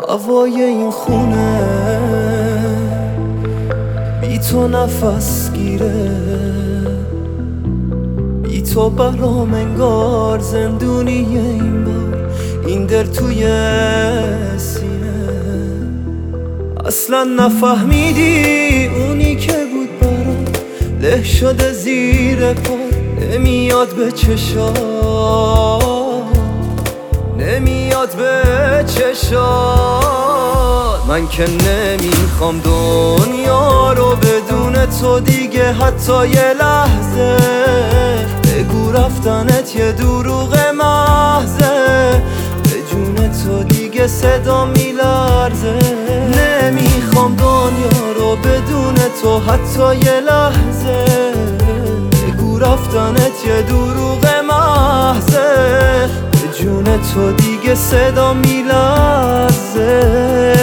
هوای این خونه بی تو نفس گیره، بی تو برام انگار زندونیه این بار، این در توی سینه. اصلا نفهمیدی اونی که بود برام له شده زیر پا، نمیاد به چشات، نمیاد به چشات. من که نمیخوام دنیا رو بدون تو دیگه حتی یه لحظه. بگو رفتنت یه دروغ محضه، به جون تو دیگه صدا میلرزه. نمیخوام دنیا رو بدون تو حتی یه لحظه. بگو رفتنت یه دروغ محضه، به جون تو دیگه صدا میلرزه.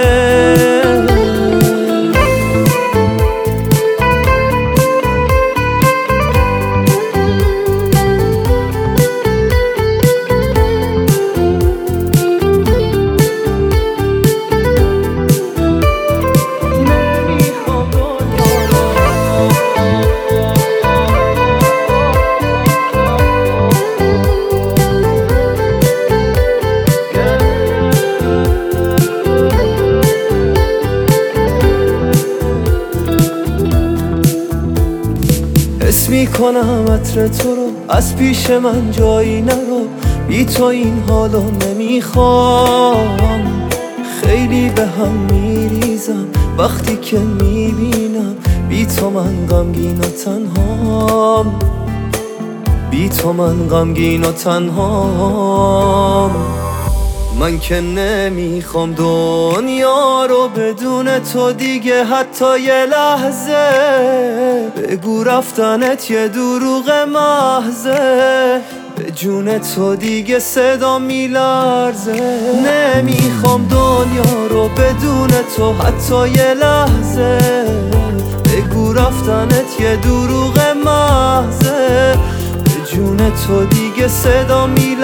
حس میکنم عطر تو رو، از پیش من جایی نرو. بی تو این حالو نمیخوام، خیلی به هم میریزم وقتی که میبینم بی تو من غمگین و تنهام، بی تو من غمگین و تنهام. من که نمیخوام دنیا رو بدون تو دیگه حتی یه لحظه. بگو رفتنت یه دروغ محضه، به جون تو دیگه صدا میلرزه. نمیخوام دنیا رو بدون تو حتی یه لحظه. بگو رفتنت یه دروغ محضه، به جون تو دیگه صدا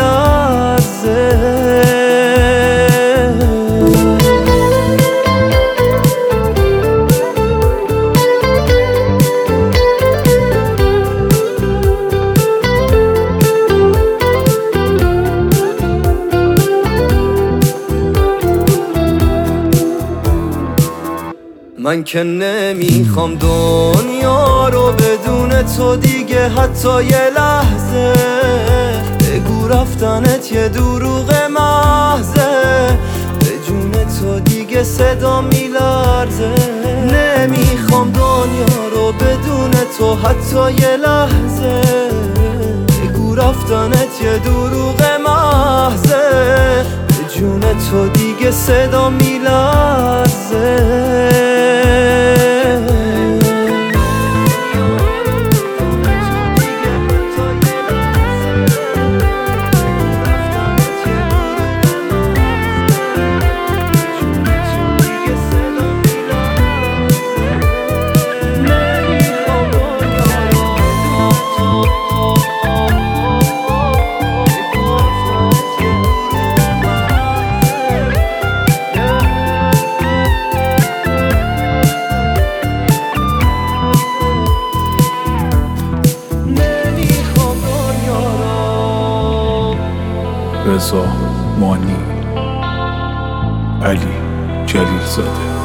میلرزه. من که نمیخوام دنیا رو بدون تو دیگه حتی یه لحظه. بگو رفتنت یه دروغ محضه، به جون تو دیگه صدا میلرزه. نمیخوام دنیا رو بدون تو حتی یه لحظه. بگو رفتنت یه دروغ محضه، به جون تو دیگه صدا میلرزه. رضا مانی، علی جلیل زاده.